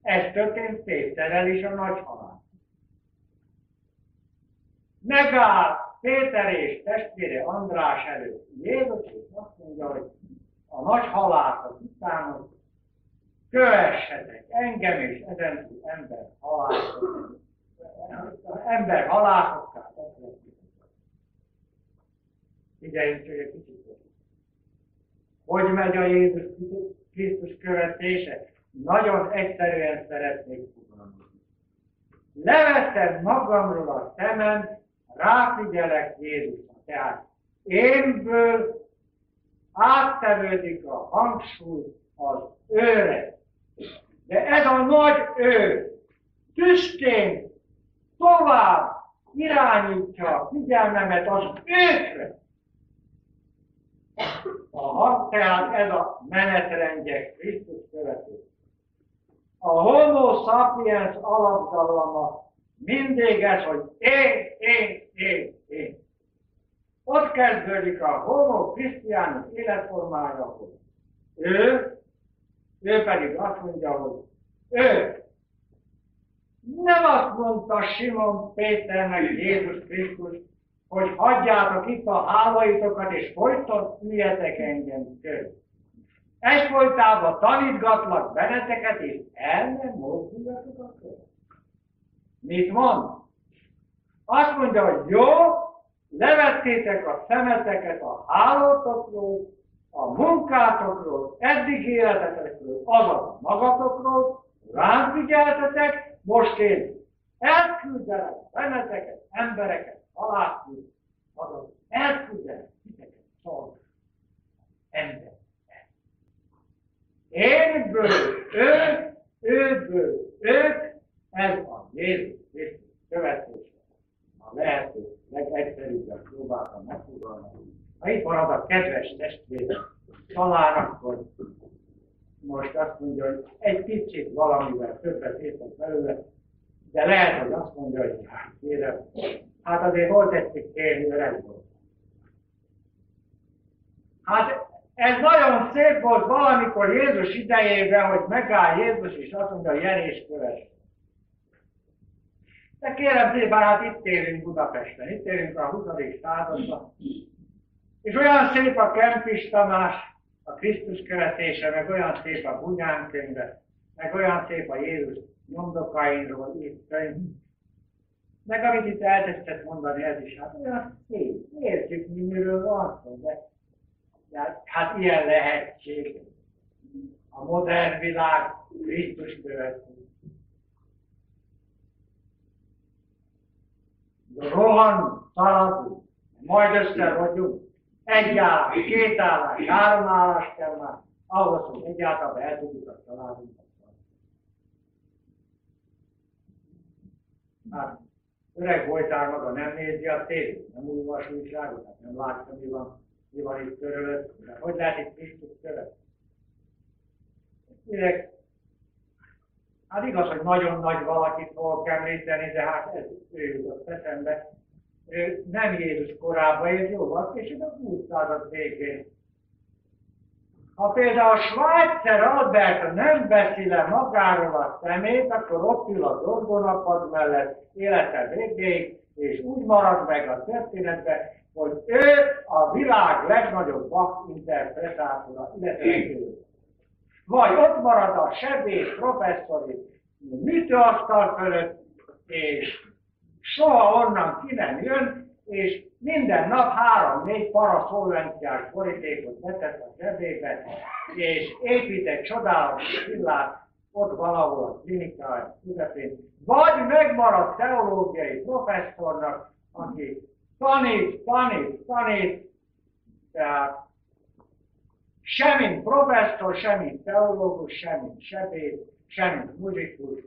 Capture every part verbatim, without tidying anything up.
Ez történt Péterrel is a nagy halál. Megáll Péter és testvére András előtt Jézus, és azt mondja, hogy a nagy halált után kövessetek engem és ezentúl ember haláltot. Ember haláltokká. Figyeljünk csak egy kicsit. Hogy megy a Jézus Krisztus követése? Nagyon egyszerűen szeretnék fogalmazni. Leveszem magamról a szemem, ráfigyelek Jézusra. Tehát énből áttevődik a hangsúly az őre. De ez a nagy ő tüstén tovább irányítja a figyelmemet az őkre. A, tehát ez a menetrendje Krisztus követő. A homo sapiens alapdalama mindig ez, hogy én, én, én, én. Ott kezdődik a homo christianus életformája, hogy ő, ő pedig azt mondja, hogy ő. Nem azt mondta Simon Péternek Jézus Krisztus, hogy hagyjátok itt a hálaitokat, és folyton üljetek engem körül. Egyfolytában tanítgatlak benneteket, és el nem mozduljatok a körül. Mit mond? Azt mondja, hogy jó, levettétek a szemeteket a hálótokról, a munkátokról, eddig életetekről, azaz magatokról, rám figyeltetek, most én elküldelek benneteket, embereket, halálkül, azaz elküldelek titeket, szolgálni, ember. Énből ők, őből ők, ez a Jézus Krisztus követése. A lehető legegyszerűbben próbáltam megfogalmazni. Ha itt marad a kedves testvére, talán akkor most azt mondja, hogy egy kicsit valamivel többet értek belőle, de lehet, hogy azt mondja, hogy hát kérem, hát azért volt egy kérni, öreg volt. Hát ez nagyon szép volt valamikor Jézus idejében, hogy megáll Jézus, és azt mondja, hogy jel és kövess. De kérem szépen, hát itt élünk Budapesten, itt élünk a huszadik században. És olyan szép a Kempis Tamás, a Krisztus követése, meg olyan szép a Bunyán könyve, meg olyan szép a Jézus nyomdokainról írt könyv. Meg amit itt elkezdett mondani, ez is, hát olyan szép, értjük, miről van szó, de, de hát ilyen lehetség. A modern világ Krisztus követő. Rohan, szaladunk, majd összerodjunk. Egy állás, két állás, három állás kell már, ahhoz, hogy egyáltalán el tudjuk a családunkat. Hát, öreg voltál maga, nem nézi a tévét, nem olvas újságot, hát nem látja, mi van, mi van itt körülött, de hogy lehet itt Krisztus követ? Direkt, hát igaz, hogy nagyon nagy valakit fogok említeni, de hát ez ő jutott eszembe. Ő nem Jézus korában élt, jóval később a húsz század végén. Ha például a Schweitzer Alberta nem veszi le magáról a szemét, akkor ott ül a dorgonapad mellett élete végéig, és úgy marad meg a történetben, hogy ő a világ legnagyobb Bach interpretátora, illetve vagy ott marad a sebész professzori műtőasztal fölött, és soha onnan ki nem jön, és minden nap három-négy paraszolvenciás borítékot betett a zsebébe, és épít egy csodálatos villát ott valahol a klinikai közepén. Vagy megmaradt teológiai professzornak, aki tanít, tanít, tanít, tehát semmint professzor, semmint teológus, semmint sebész, semmint muzsikus.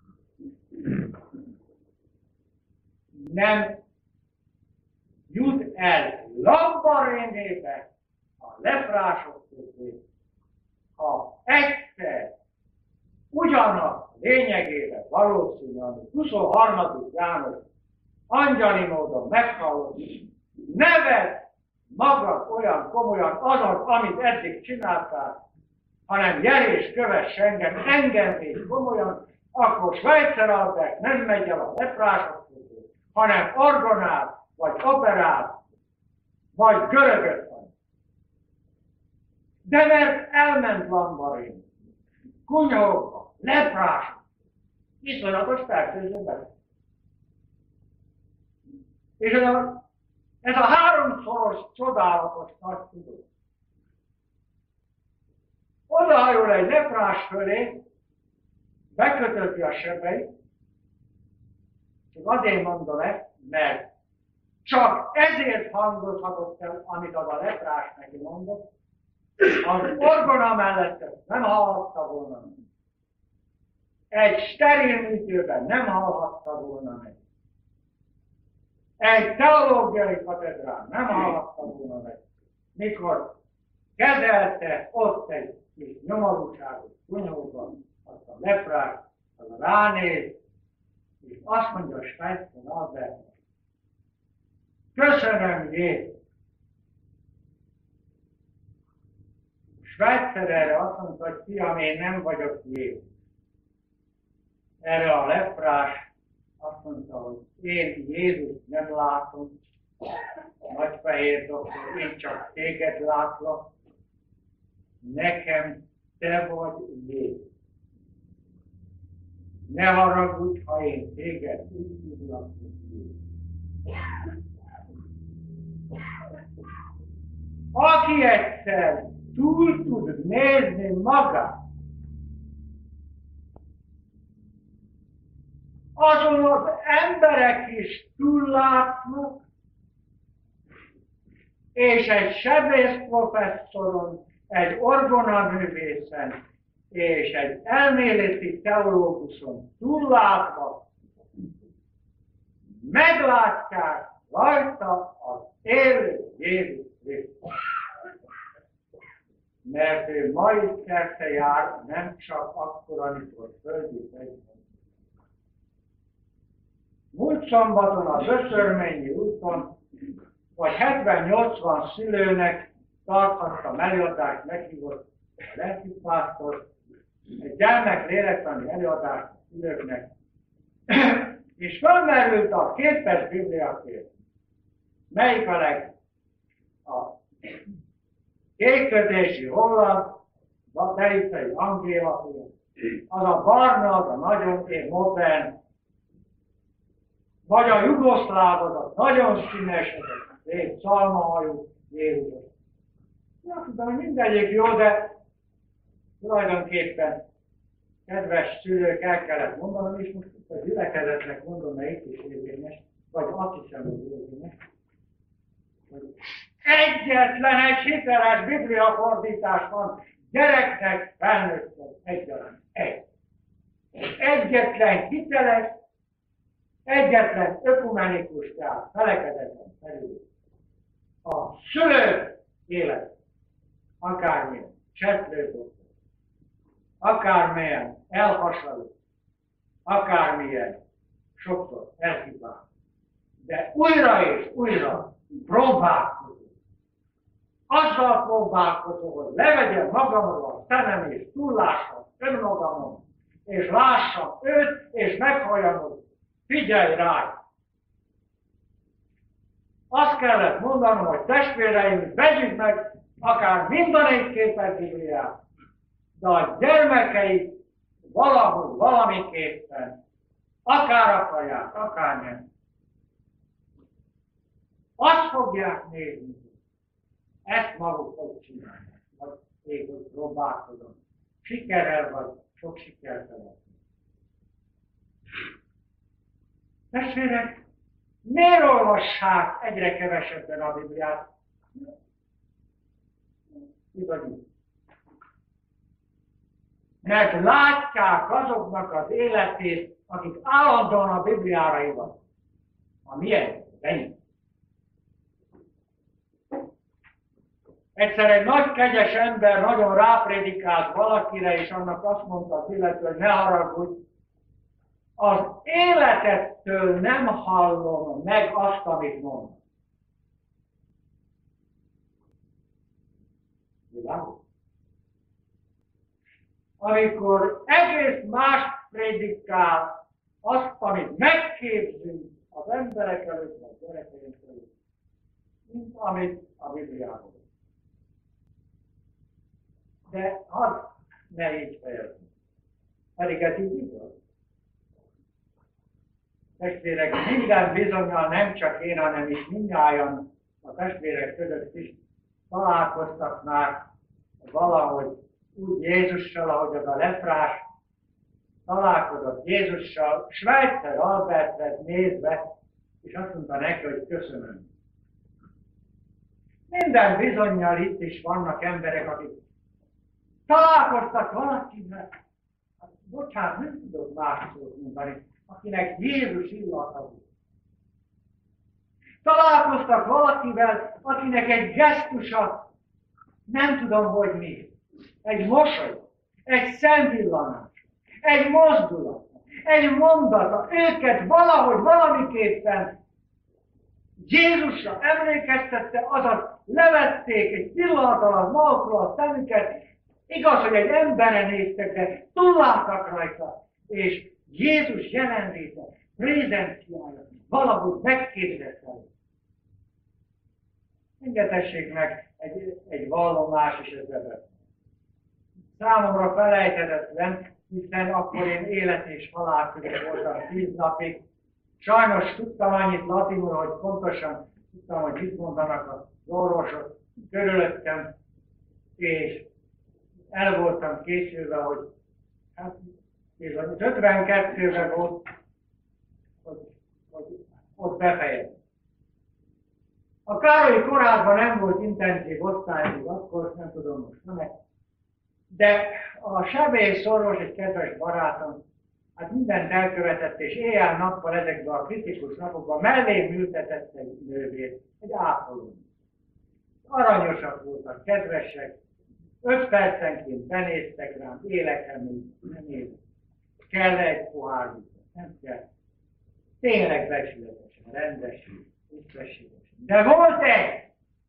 Nem jut el Lambarénébe a leprások közé, ha egyszer ugyanaz lényegében valószínű, amit huszonharmadik János angyali módon meghallott, neved magad olyan komolyan azaz, amit eddig csináltál, hanem jel és kövess engem, engem és komolyan, akkor Schweitzer Albert nem megy el a leprások közül, hanem orgonát, vagy operát, vagy görögöt van. De mert elment Lambarény, kunyhókba, leprások, iszonyatos fertőzőben. És ez a, ez a háromszoros csodálatos nagy tudó. Odahajol egy leprás fölé, bekötötti a sebeit, csak azért mondom ezt, mert csak ezért hangozhatott el, amit az a leprás neki mondott, az orgona mellett nem hallhatta volna meg. Egy steril műtőben nem hallhatta volna meg. Egy teológiai katedrán nem hallhatta volna meg. Mikor kezelte ott egy kis nyomorúságos kunyhóban, azt a leprás, az a ránéz, és azt mondja a Schweitzer Albert, köszönöm, Jézus! Schweitzer erre azt mondta, hogy fiam, én nem vagyok Jézus. Erre a leprás azt mondta, hogy én Jézus nem látom, nagyfehér doktor, én csak téged látlak, nekem te vagy Jézus. Ne haragudj, ha én téged úgy tudlak, hogy Jézus. Aki egyszer túl tud nézni magát, azon az emberek is túllátnak, és egy sebész professzoron, egy orgonaművészen, és egy elméleti teológuson túllátva meglátják rajta az élő Jézus Krisztus. Mert ő ma is szerte jár, nem csak akkor, amikor földi fegyver. Múlt szombaton az Öszörményi úton, vagy hetven-nyolcvan szülőnek tarthattam előadást, meghívott a lelkipásztor, egy gyermek lélektani előadást a szülőknek, és felmerült a kétpes bibliakért. Melyik a leg? A kékközési holland, a Delicei Angéla, az a barna, az a nagyon modern, vagy a jugoszláv, az a nagyon színes, az a szép szalmahajú Jézus. Azt mondtam, hogy mindegyik jó, de tulajdonképpen kedves szülők, el kellett mondanom, és most a gyülekezetnek mondom, mert itt is érvényes, vagy azt hiszem, hogy érvényes, hogy egyetlen egy hiteles bibliafordítás van gyereknek, felnőttnek egyaránt. Egy. Egyetlen hiteles, egyetlen ökumenikus, tehát felekezetlen felül. A szülő élet, akármilyen csetlődő, akármilyen elhasonló, akármilyen sokszor elhibál, de újra és újra próbálkozó. Azzal próbálkozó, hogy levegyem magamról a szemem és túllássam önmagamon, és lássam őt, és meghalljam, hogy figyelj rá! Azt kellett mondanom, hogy testvéreim, vegyük meg akár mind a négy képes Bibliát, de a gyermekeik valahogy, valamiképpen, akár akarják, akár nem. Azt fogják nézni, ezt maguk hogy csinálják, vagy én, hogy próbálkozom. Sikerrel vagy sok sikertelen. Testvérek, miért olvassák egyre kevesebben a Bibliát? Igazán. Mert látják azoknak az életét, akik állandóan a Bibliára hivatkoznak. A milyen? Ennyi. Egyszer egy nagy kegyes ember nagyon ráprédikált valakire, és annak azt mondta az illető, hogy ne haragudj, az életettől nem hallom meg azt, amit mond. amikor egész más prédikál azt, amit megképzünk az emberek előtt, a gyerekeink előtt, mint amit a Bibliában. De az ne így fejezni. Pedig ez így igaz. Testvérek, minden bizonnyal nem csak én, hanem is mindnyájan a testvérek között is találkoztak már valahogy úgy Jézussal, ahogy az a leprás találkozott Jézussal, Schweitzer Albertre nézve, és azt mondta neki, hogy köszönöm. Minden bizonnyal itt is vannak emberek, akik találkoztak valakivel, bocsánat, nem tudok más szót mondani, akinek Jézus illata volt. Találkoztak valakivel, akinek egy gesztusa, nem tudom, hogy mi. Egy mosoly, egy szemvillanás, egy mozdulat, egy mondata, őket valahogy, valamiképpen Jézusra emlékeztette, azaz levették egy pillanat alatt magukról a szemüket, igaz, hogy egy emberre néztek, de túlláttak rajta, és Jézus jelenléte, prézenciája valahogy megkérdezte. Engedhessék meg egy, egy vallomás is ezzel. Számomra felejthetetlen, hiszen akkor én élet és halál között voltam tíz napig. Sajnos tudtam annyit latinul, hogy pontosan tudtam, hogy mit mondanak az orvosok körülöttem, és el voltam készülve, hogy hát, az ötvenkettőben volt, hogy, hogy ott befejezem. A Károlyi kórházban nem volt intenzív osztály, akkor nem tudom most nem. De a sebészorvos, egy kedves barátom, hát mindent elkövetett, és éjjel-nappal ezekben a kritikus napokban mellém ültetett egy nővét, egy ápolón. Aranyosak voltak, kedvesek, öt percenként benéztek rám, élek-e még, nem élek. Kell egy pohár vizet, nem kell. Tényleg becsületesen, rendesen, tisztességesen. De volt egy,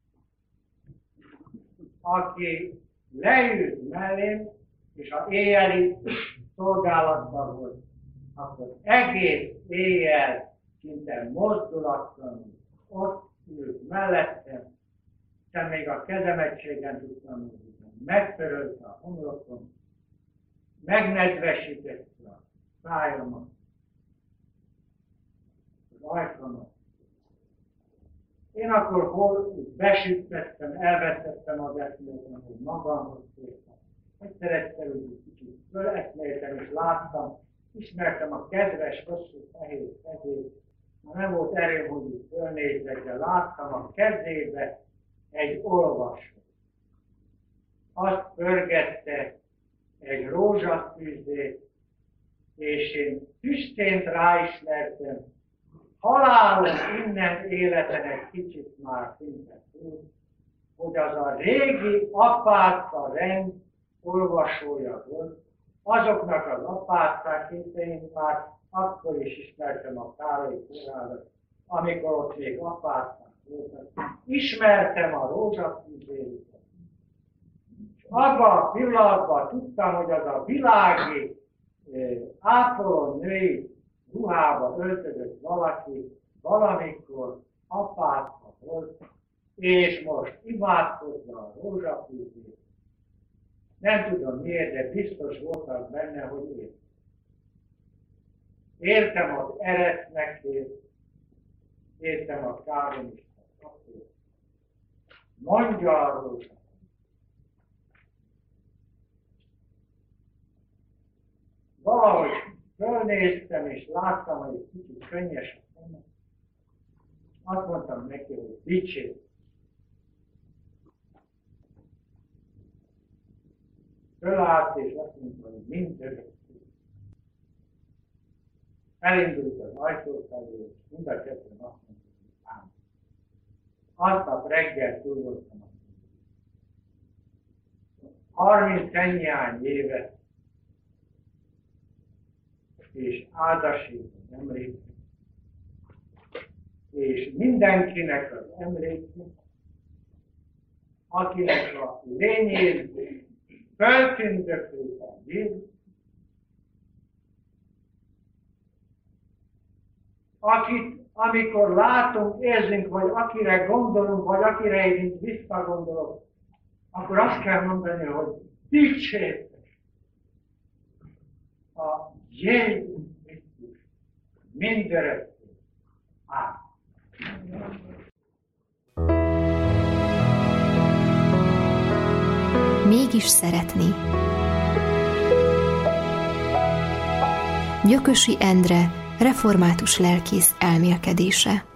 aki leült mellém, és ha éjjeli szolgálatban volt, akkor egész éjjel szinte mozdulatlanul ott ült mellettem, hiszen még a kezemegységen tudtam mozdítani. Megtörölte a homlokom, megnedvesítette a szájomat, az ajkamat. Én akkor hol besüttettem, elvesztettem az eszméletem, hogy magamhoz tértem. Egyszer egyszer úgy kicsit föleszméltem, és láttam, ismertem a kedves, hosszú, fehér kezét. Már nem volt erőm, hogy úgy fölnézzek, de láttam a kezébe egy olvasót. Azt pörgette egy rózsaszűzét, és én tüstént ráismertem, halálom innen életen egy kicsit már szinte túl, hogy az a régi apáca rend olvasója volt, azoknak az apácák, én már akkor is ismertem a Károlyi kórházat, amikor ott még apácák voltak. Ismertem a rózsaszűzét. És abban a pillanatban tudtam, hogy az a világi ápoló női ruhába öltözött valaki, valamikor apáca volt, és most imádkozva a rózsafűzét. Nem tudom miért, de biztos voltak benne, hogy én. Értem az eretnekét, értem a káromista kapét. Mondja a rózsafűzét. Valahogy fölnéztem, és láttam, hogy egy kicsit könnyes a szemem. Azt mondtam neki, hogy dicsérj. Fölállt, és azt mondta, hogy mind örökké. Elindult az ajtó felé, és mind a ketten azt mondta, hogy ám. Aznap reggel túl voltam a harminc ennyiány évet, és áldasít az emléket, és mindenkinek az emléke, akinek a lényét feltündöklően Jézus, akit amikor látunk, érzünk, vagy akire gondolunk, vagy akire én visszagondolok, akkor azt kell mondani, hogy dicsértes a Jézus Krisztus mindörökké. Ámen. Mégis szeretni. Gyökösi Endre református lelkész elmélkedése.